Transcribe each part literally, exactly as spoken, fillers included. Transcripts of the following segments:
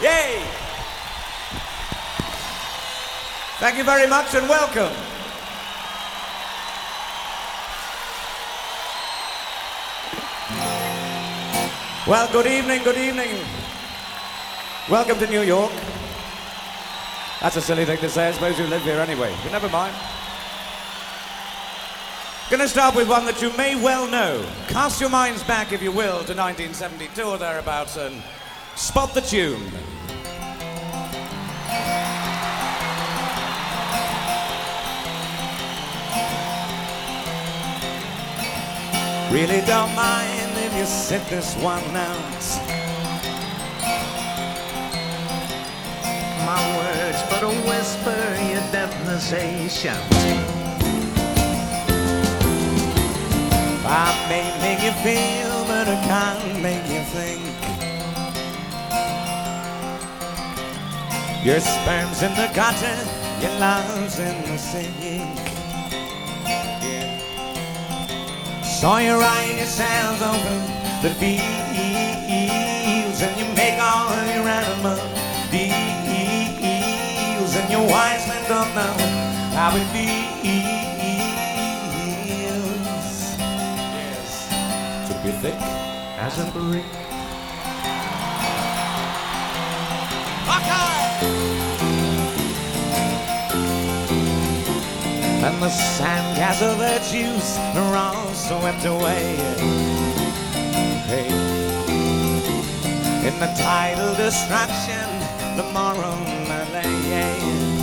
Yay! Thank you very much and welcome. Well, good evening, good evening. Welcome to New York. That's a silly thing to say. I suppose you live here anyway, but never mind. Gonna start with one that you may well know. Cast your minds back, if you will, to nineteen seventy-two or thereabouts and spot the tune. Really don't mind if you sit this one out. My words but a whisper, you definitely say shout. I may make you feel, but I can't make you think. Your sperm's in the gutter, your love's in the sink. Yeah. Saw you ride yourselves over the fields, and you make all your animal deals, and your wise men don't know how it feels. Be thick As a brick. Okay. And the sandcastle virtues are all swept away. Hey, in the tidal destruction, the moral melee.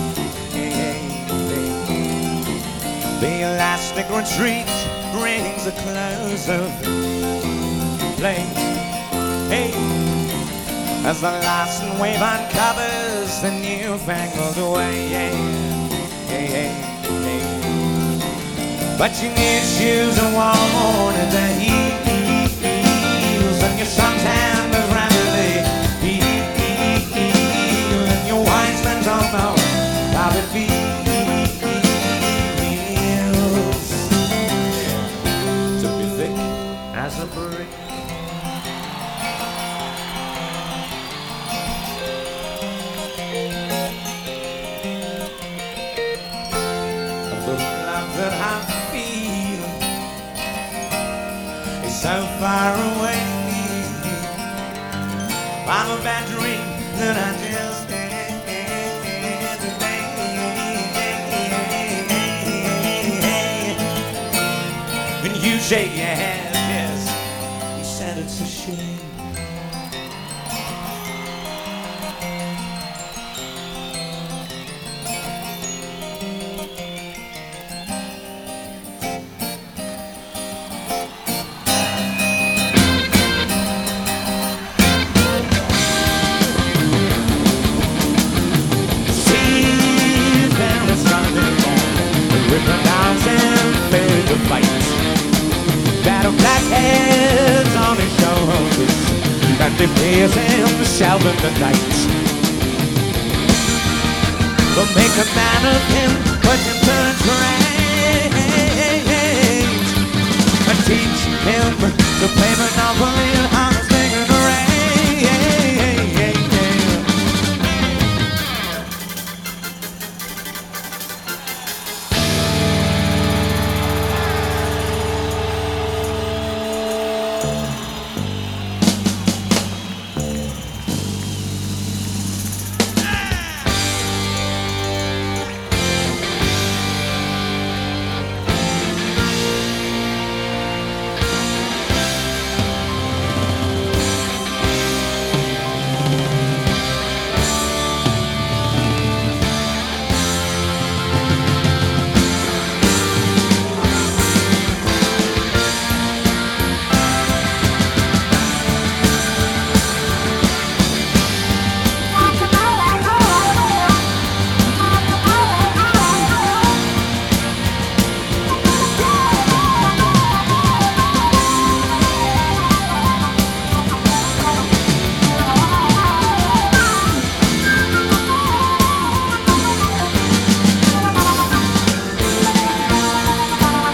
The elastic retreat brings a close of play. Hey, as the last wave uncovers the newfangled way. Hey, hey, hey, hey. But your new shoes are worn at the heels, and your suntan is rapidly healed, and your wise men don't know how it feels. As a brick. The love that I feel is so far away. I'm a bad dream that I just had today. And you shake your head. He said it's a shame. See, there is something wrong with the dance and fade the fight. That a blackheads on his shoulders, that they face himself in the night. But make a man of him, put him turns right, and teach him to play Monopoly on his finger array.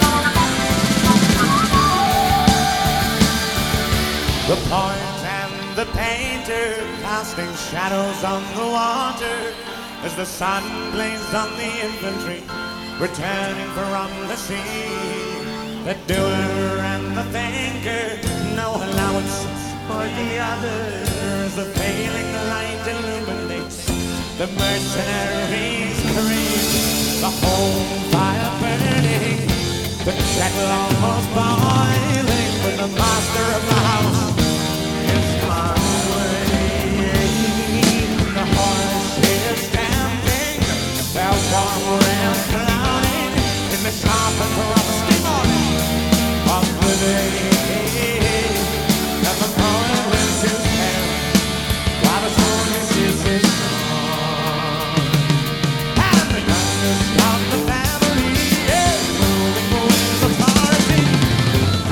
The points and the painter casting shadows on the water as the sun blazed on the infantry returning from the sea. The doer and the thinker, no allowance for the others. The failing light illuminates the mercenaries' creed. The home fire burning, the kettle almost boiling, but the master of the house is far away. The horse is stamping, they're warm and clouding in the sharp and frosty morning of the day. And the poet lifts his hand while the soldier sings his song. And the youngest of the family is moving towards authority.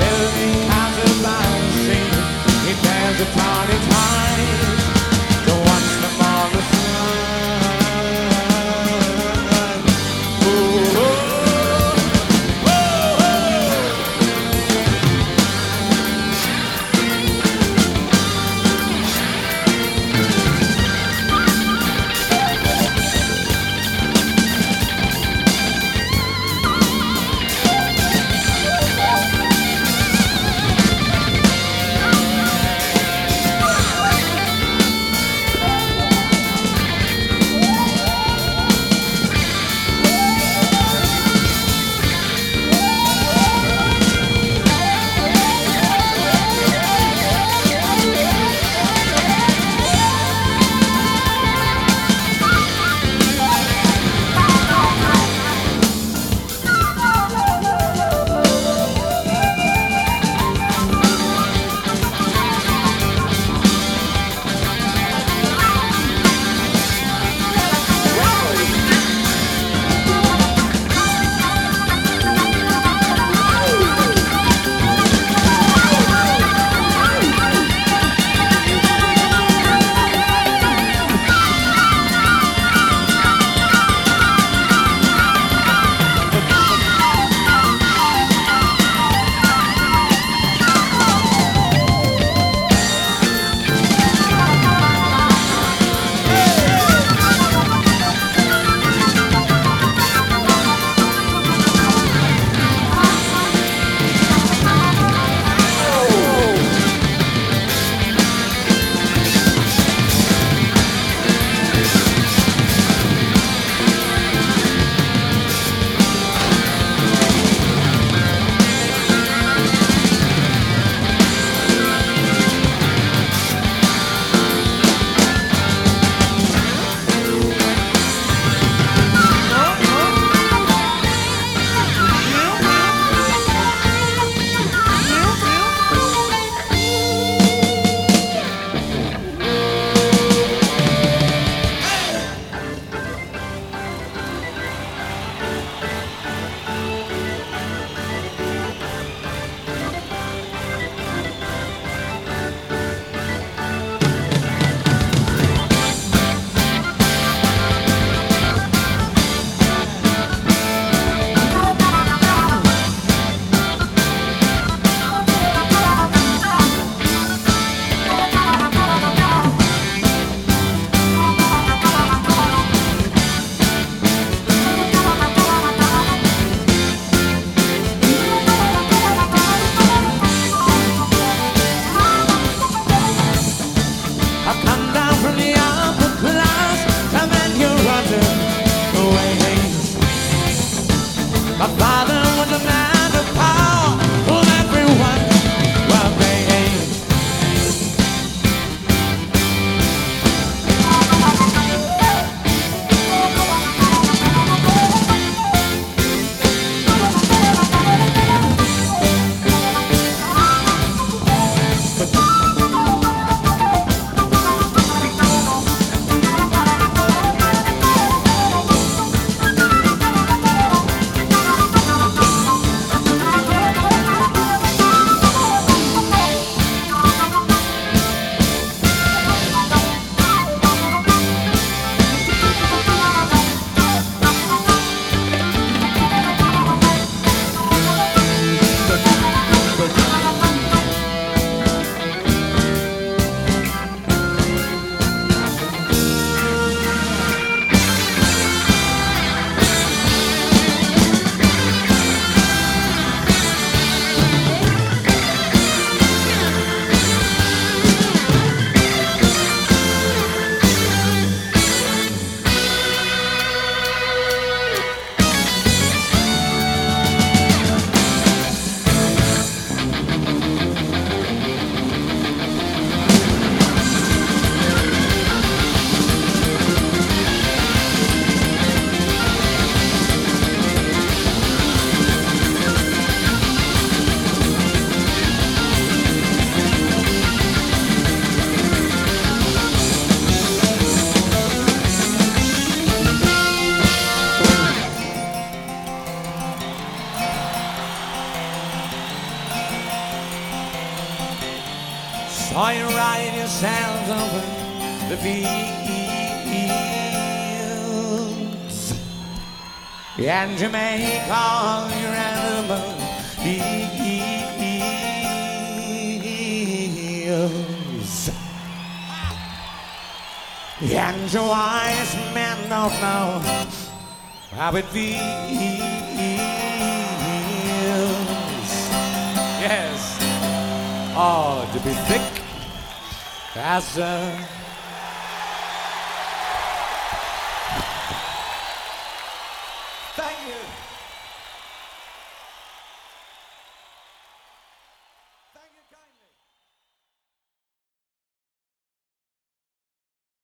or you ride yourselves over the fields, and you make all your animals eels, and your wise men don't know how it feels. Yes. Oh, to be thick as a